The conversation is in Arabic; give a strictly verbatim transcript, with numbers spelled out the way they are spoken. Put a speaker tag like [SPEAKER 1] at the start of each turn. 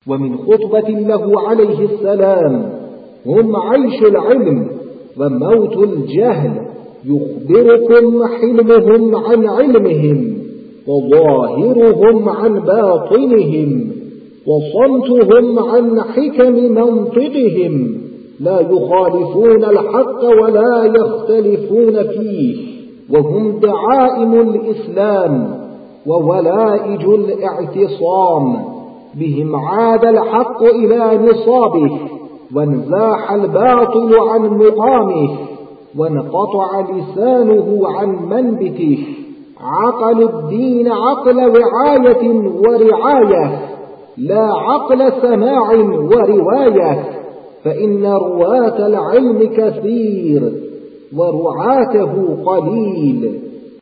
[SPEAKER 1] ومن خطبة له عليه السلام: هم عيش العلم وموت الجهل، يخبركم حلمهم عن علمهم وظاهرهم عن باطنهم وصمتهم عن حكم منطقهم، لا يخالفون الحق ولا يختلفون فيه، وهم دعائم الإسلام وولائج الاعتصام، بهم عاد الحق إلى نصابه وانزاح الباطل عن مقامه وانقطع لسانه عن منبته. عقلوا الدين عقل وعاية ورعاية، لا عقل سماع ورواية، فإن رواة العلم كثير ورعاته قليل.